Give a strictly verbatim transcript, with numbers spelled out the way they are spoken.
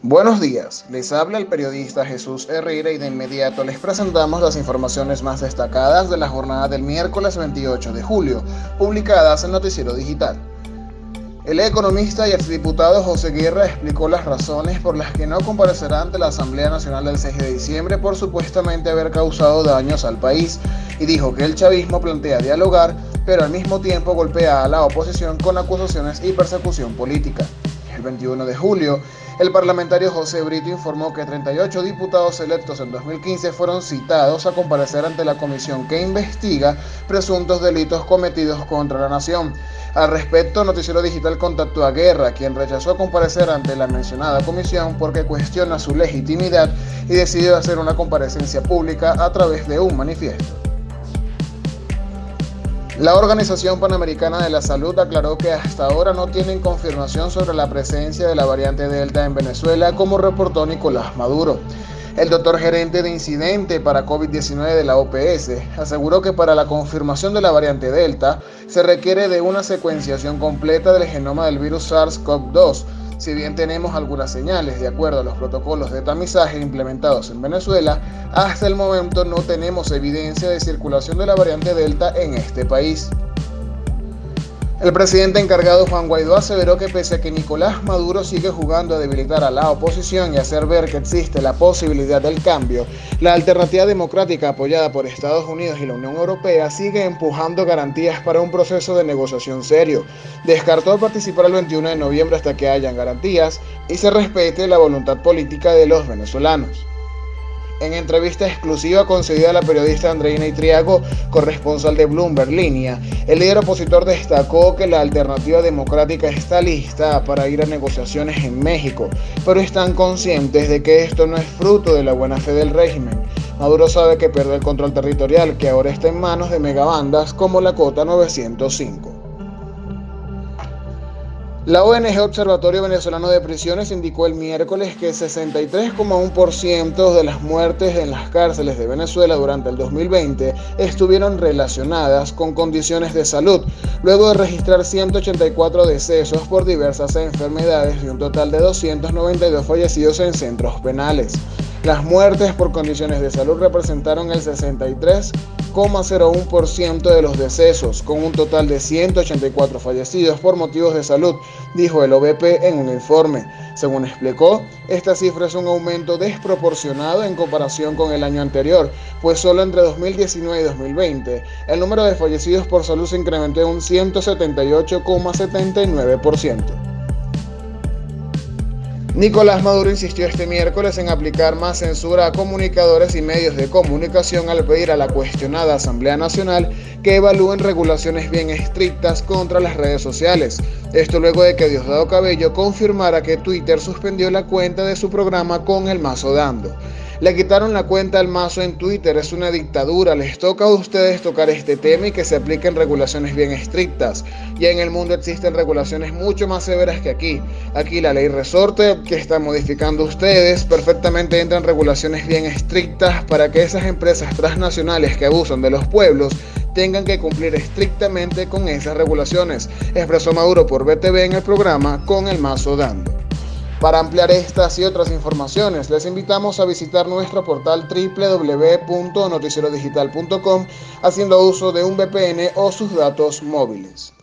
Buenos días, les habla el periodista Jesús Herrera y de inmediato les presentamos las informaciones más destacadas de la jornada del miércoles veintiocho de julio, publicadas en Noticiero Digital. El economista y exdiputado José Guerra explicó las razones por las que no comparecerá ante la Asamblea Nacional del seis de diciembre por supuestamente haber causado daños al país y dijo que el chavismo plantea dialogar, pero al mismo tiempo golpea a la oposición con acusaciones y persecución política. El veintiuno de julio, el parlamentario José Brito informó que treinta y ocho diputados electos en dos mil quince fueron citados a comparecer ante la comisión que investiga presuntos delitos cometidos contra la nación. Al respecto, Noticiero Digital contactó a Guerra, quien rechazó comparecer ante la mencionada comisión porque cuestiona su legitimidad y decidió hacer una comparecencia pública a través de un manifiesto. La Organización Panamericana de la Salud aclaró que hasta ahora no tienen confirmación sobre la presencia de la variante Delta en Venezuela, como reportó Nicolás Maduro. El doctor gerente de incidente para COVID diecinueve de la O P S aseguró que para la confirmación de la variante Delta se requiere de una secuenciación completa del genoma del virus SARS-CoV dos. Si bien tenemos algunas señales de acuerdo a los protocolos de tamizaje implementados en Venezuela, hasta el momento no tenemos evidencia de circulación de la variante Delta en este país. El presidente encargado Juan Guaidó aseveró que pese a que Nicolás Maduro sigue jugando a debilitar a la oposición y hacer ver que existe la posibilidad del cambio, la alternativa democrática apoyada por Estados Unidos y la Unión Europea sigue empujando garantías para un proceso de negociación serio. Descartó participar el veintiuno de noviembre hasta que hayan garantías y se respete la voluntad política de los venezolanos. En entrevista exclusiva concedida a la periodista Andreina Itriago, corresponsal de Bloomberg Línea, el líder opositor destacó que la alternativa democrática está lista para ir a negociaciones en México, pero están conscientes de que esto no es fruto de la buena fe del régimen. Maduro sabe que pierde el control territorial, que ahora está en manos de megabandas como la Cota novecientos cinco. La O N G Observatorio Venezolano de Prisiones indicó el miércoles que sesenta y tres coma uno por ciento de las muertes en las cárceles de Venezuela durante el dos mil veinte estuvieron relacionadas con condiciones de salud, luego de registrar ciento ochenta y cuatro decesos por diversas enfermedades y un total de doscientos noventa y dos fallecidos en centros penales. Las muertes por condiciones de salud representaron el sesenta y tres coma cero uno por ciento de los decesos, con un total de ciento ochenta y cuatro fallecidos por motivos de salud, dijo el O V P en un informe. Según explicó, esta cifra es un aumento desproporcionado en comparación con el año anterior, pues solo entre dos mil diecinueve y dos mil veinte el número de fallecidos por salud se incrementó en un ciento setenta y ocho coma setenta y nueve por ciento. Nicolás Maduro insistió este miércoles en aplicar más censura a comunicadores y medios de comunicación al pedir a la cuestionada Asamblea Nacional que evalúen regulaciones bien estrictas contra las redes sociales. Esto luego de que Diosdado Cabello confirmara que Twitter suspendió la cuenta de su programa Con el Mazo Dando. Le quitaron la cuenta al Mazo en Twitter, es una dictadura, les toca a ustedes tocar este tema y que se apliquen regulaciones bien estrictas. Ya en el mundo existen regulaciones mucho más severas que aquí. Aquí la ley resorte que están modificando ustedes, perfectamente entran regulaciones bien estrictas para que esas empresas transnacionales que abusan de los pueblos tengan que cumplir estrictamente con esas regulaciones, expresó Maduro por B T V en el programa Con el Mazo Dando. Para ampliar estas y otras informaciones, les invitamos a visitar nuestro portal doble u doble u doble u punto noticiero digital punto com haciendo uso de un V P N o sus datos móviles.